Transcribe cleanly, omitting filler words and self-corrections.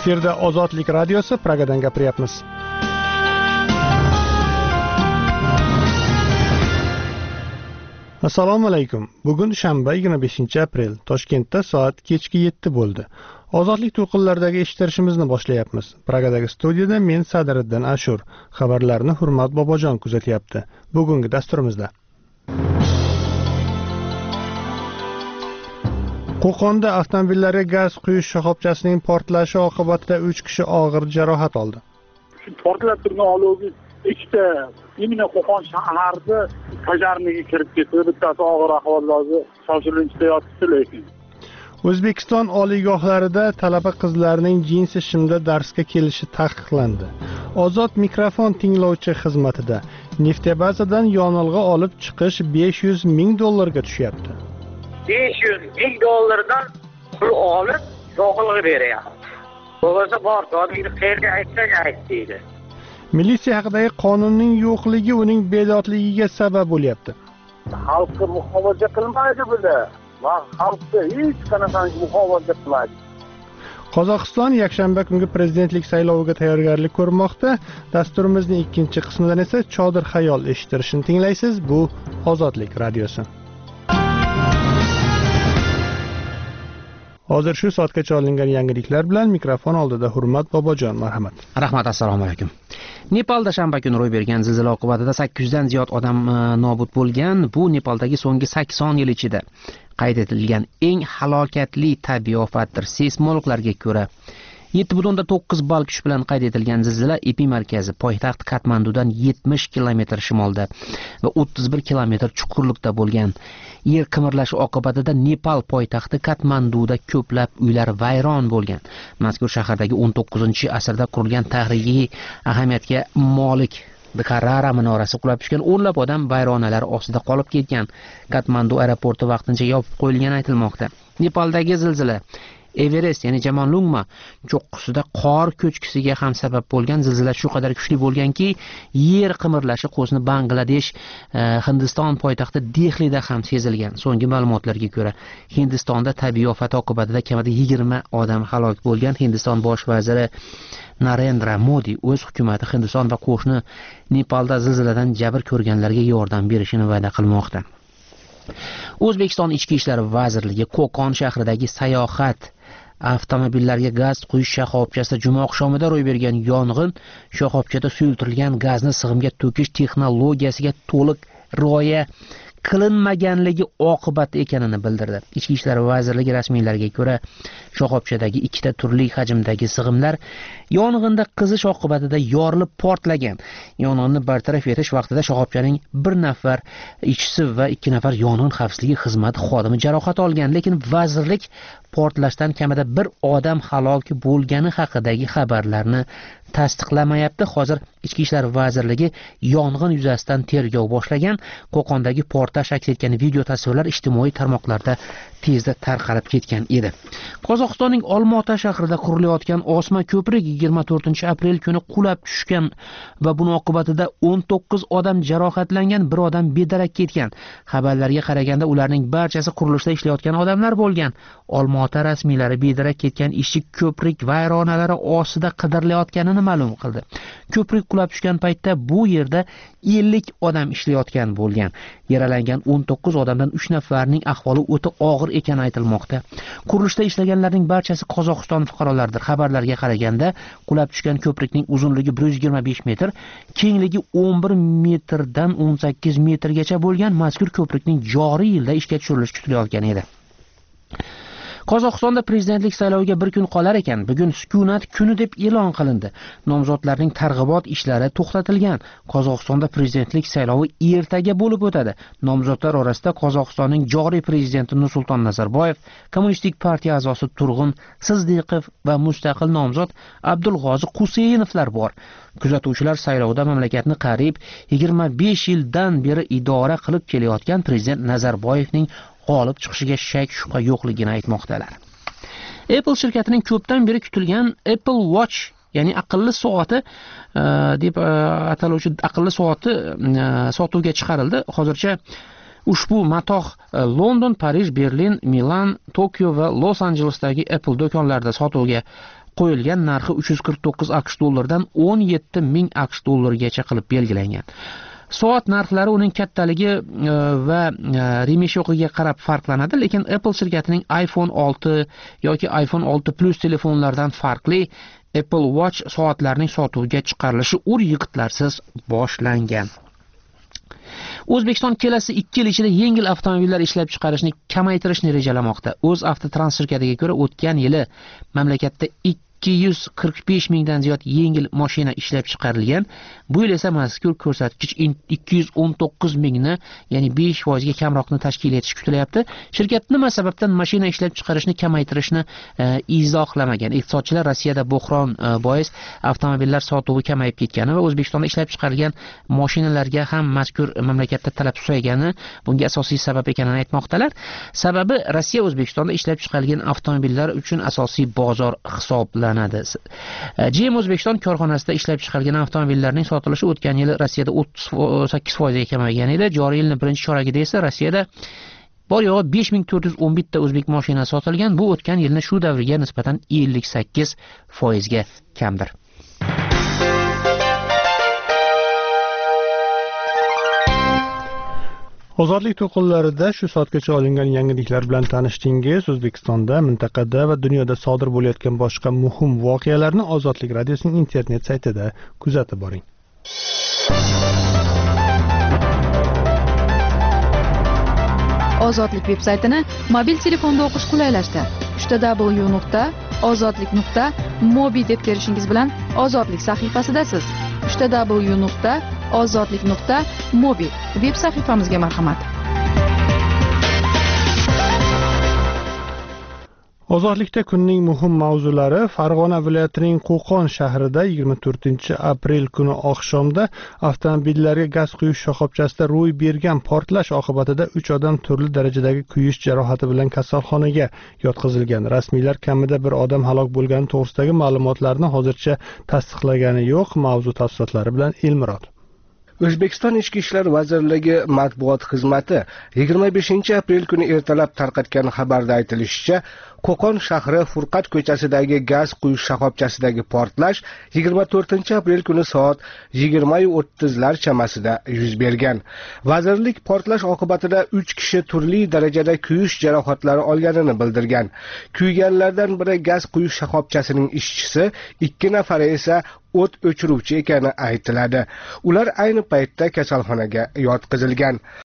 Efirda Ozodlik radiosi, Pragadan gapiryapmiz. Assalomu alaykum. Bugun shanba 25-aprel. Toshkentda soat kechki 7 bo'ldi. Ozodlik to'lqinlaridagi eshittirishimizni boshlayapmiz. Pragadagi studiyada men Sadiriddin Ashur. Xabarlarni Hurmat Bobojon kuzatyapti. Bugungi dasturimizda Qo'qonda avtomobillarga gaz quyish shoxobchasining portlashi oqibatida 3 kishi og'ir jarohat oldi. Portlab turgan olovga ikkita imенно Qo'qon shahrida pojarniga kirib ketdi. Bittasi og'ir ahvolda shoshilinchda yotibdi lekin. O'zbekiston oliygohlarida talaba qizlarning jinsi shimda darsga kelishi taqiqlandi. Ozod mikrofon tinglovchi xizmatida neftebazadan yonilg'i olib chiqish $500 ming tushyapti. $500 ming pul olib yo'qilg'i beryapti. Bo'lmasa bor, odamni qayerga aytsak ayt deydi. Militsiya haqidagi qonunning yo'qligi uning bedodligiga sabab bo'lyapti. Xalqqa muhofaza qilmaydi bular. Va xalqqa hech qanaqangi muhofaza qilmaydi. Qozog'iston yakshanba kungi prezidentlik sayloviga tayyorgarlik ko'rmoqda. Dasturimizning ikkinchi qismidan esa Chodir xayol eshittirishini tinglaysiz. Bu Ozodlik radiosi. Hozir shu soatgacha olingan yangiliklar bilan mikrofon oldida Hurmat Bobojon, marhamat. Rahmat, assalomu alaykum. Nepalda shanba kuni ro'y bergan zilzila oqibatida 800 dan ziyod odam nobud bo'lgan. Bu Nepaldagi so'nggi 80 yil ichida qayd etilgan eng halokatli tabiiy ofatdir. Seysmologlarga ko'ra 7.9 ball kuch bilan qayd etilgan zilzila epimarkazi poytaxt Katmandudan 70 kilometr shimolda va 31 kilometr chuqurlikda bo'lgan. Yer qimirlashi oqibatida Nepal poytaxti Katmanduda ko'plab uylar vayron bo'lgan. Mazkur shahardagi 19-asrda qurilgan tarixiy ahamiyatga molik Dkarara minorasi qulab tushgan, o'nlab odam vayronalar ostida qolib ketgan. Katmandu aeroporti vaqtincha yopib qo'yilgani aytilmoqda. Nepaldagi zilzila Everest, ya'ni Jamonlungma cho'qqisida qor ko'chkisiga ham sabab bo'lgan. Zilzila shu qadar kuchli bo'lganki, yer qimirlashi qo'sni Bangladesh, Hindiston poytaxti Dehlida ham sezilgan. So'nggi ma'lumotlarga ko'ra, Hindistonda tabiiy ofat oqibatida kamida 20 odam halok bo'lgan. Hindiston bosh vaziri Narendra Modi o'z hukumati Hindiston va qo'shni Nepalda zilziladan jabr ko'rganlarga yordam berishini va'da qilmoqda. O'zbekiston Ichki ishlar vazirligi Qo'qon shahridagi sayohat avtomobillarga gaz quyish shoxobchasida juma oqshomida ro'y bergan yong'in shoxobchada suyultirilgan gazni sig'imga to'kish texnologiyasiga to'liq rioya qilinmaganligi oqibati ekanini bildirdi. Ichki ishlar vazirligi rasmiylariga ko'ra, shoxobchadagi ikkita turli hajmdagi sig'imlar yong'inda qizish oqibatida yorilib portlagan. Yong'inni bartaraf etish vaqtida shoxobchaning 1 nafar ishchisi va 2 nafar yong'in xavfsizligi xizmati xodimi jarohat olgan, lekin vazirlik portlashdan kamida 1 odam halok bo'lgani haqidagi xabarlarni tasdiqlamayapti. Hozir Ichki ishlar vazirligi yong'in yuzasidan tergov boshlagan. Qo'qondagi portlash aks etgan video tasvirlar ijtimoiy tarmoqlarda tezda tarqalib ketgan edi. Qozog'istonning Olmaota shahrida qurilayotgan Osma ko'prik 24-aprel kuni qulab tushgan va buning oqibatida 19 odam jarohatlangan, 1 odam bedarak ketgan. Xabarlarga qaraganda ularning barchasi qurilishda ishlayotgan odamlar bo'lgan. Olmaota rasmiylari bedarak ketgan ishchi ko'prik vayronalari ostida qidirilayotganini ma'lum qildi. Ko'prik qulab tushgan paytda bu yerda 50 odam ishlayotgan bo'lgan. Yaralangan 19 odamdan 3 nafarining ahvoli o'ta og'ir ekani aytilmoqda. Qurilishda ishlaganlarning barchasi Qozog'iston fuqarolaridir. Xabarlarga qaraganda, qulab tushgan ko'prikning uzunligi 125 metr, kengligi 11 metrdan 18 metrgacha bo'lgan. Mazkur ko'prikning joriy yilda ishga tushirilishi kutilayotgan edi. Qozog'istonda prezidentlik sayloviga 1 kun qolar ekan, bugun sukunat kuni deb e'lon qilindi. Nomzodlarning targ'ibot ishlari to'xtatilgan. Qozog'istonda prezidentlik saylovi ertaga bo'lib o'tadi. Nomzodlar orasida Qozog'istonning joriy prezidenti Nursulton Nazarboyev, Kommunistik partiya a'zosi Turg'un Sizdiqov va mustaqil nomzod Abdulg'ozi Quseynovlar bor. Kuzatuvchilar saylovda mamlakatni qariyb 25 yildan beri idora qilib kelayotgan prezident Nazarboyevning g'olib chiqishiga shak shubha yo'qligini aytmoqdalar. Apple shirkatining ko'pdan beri kutilgan Apple Watch, ya'ni aqlli soati deb ataluvchi aqlli soati sotuvga chiqarildi. Hozircha ushbu matoh London, Parij, Berlin, Milan, Tokio va Los-Anjelesdagi Apple do'konlarida sotuvga qo'yilgan narxi 349 AQSh dollaridan 17 ming AQSh dollarigacha qilib belgilangan. Soat narxlari uning kattaligi va remeshog'iga qarab farqlanadi, lekin Apple shirkatining iPhone 6 yoki iPhone 6 Plus telefonlaridan farqli Apple Watch soatlarining sotuvga chiqarilishi ur-yiqitlarsiz boshlangan. O'zbekiston kelasi 2 yil ichida yengil avtomobillar ishlab chiqarishni kamaytirishni rejalamoqda. O'zavtotrans shirkatiga ko'ra, o'tgan yili mamlakatda 245 mingdan ziyod yengil mashina ishlab chiqarilgan. Bu yil esa mazkur ko'rsatkich 219 mingni, ya'ni 5% ga kamroqni tashkil etishi kutilyapti. Shirkat nima sababdan mashina ishlab chiqarishni kamaytirishni izohlamagan. Iqtisodchilar Rossiyada bo'hron bois avtomobillar sotuvi kamayib ketgani va O'zbekistonda ishlab chiqarilgan mashinalarga ham mazkur mamlakatda talab susaygani bunga asosiy sabab ekanini aytmoqdalar. Sababi Rossiya O'zbekistonda ishlab chiqarilgan avtomobillar uchun asosiy bozor hisoblanadi. GM O'zbekiston korxonasida ishlab chiqarilgan avtomobillarning sotilishi o'tgan yili Rossiyada 38% ga kamaygan edi. Joriy yilning birinchi choragida esa Rossiyada bor yo'g'i 5411 ta o'zbek mashinasi sotilgan. Bu o'tgan yilning shu davriga nisbatan 58% ga kamdir. Ozodlik to'lqinlarida shu soatgacha olingan yangiliklar bilan tanishdingiz. O'zbekistonda, mintaqada va dunyoda sodir bo'layotgan boshqa muhim voqealarni Ozodlik radiosining internet saytida kuzatib boring. Ozodlik veb-saytini mobil telefonda o'qish qulaylashdi. www.ozodlik.mobi deb terishingiz bilan Ozodlik sahifasidasiz. www.ozodlik.mobi veb sahifamizga marhamat. Ozodlikda kunning muhim mavzulari: Farg'ona viloyatining Qo'qon shahrida 24-aprel kuni oqshomda avtomobillarga gaz quyish shoxobchasida ro'y bergan portlash oqibatida 3 odam turli darajadagi kuyish jarohati bilan kasalxonaga yotqizilgan. Rasmiylar kamida bir odam halok bo'lgani to'g'risidagi ma'lumotlarni hozircha tasdiqlagani yo'q. Mavzu tafsilotlari bilan Elmurod. O'zbekiston Ichki ishlar vazirligi matbuot xizmati 25-aprel kuni ertalab tarqatgan xabarda aytilishicha, Qo'qon shahri Furqat ko'chasidagi gaz quyish shoxobchasidagi portlash 24-aprel kuni soat 20:30lar chamasida yuz bergan. Vazirlik portlash oqibatida 3 kishi turli darajada kuyish jarohatlari olganini bildirgan. Kuyganlardan biri gaz quyish shoxobchasining ishchisi, 2 nafari esa o't o'chiruvchi ekani aytiladi. Ular ayni paytda kasalxonaga yotqizilgan.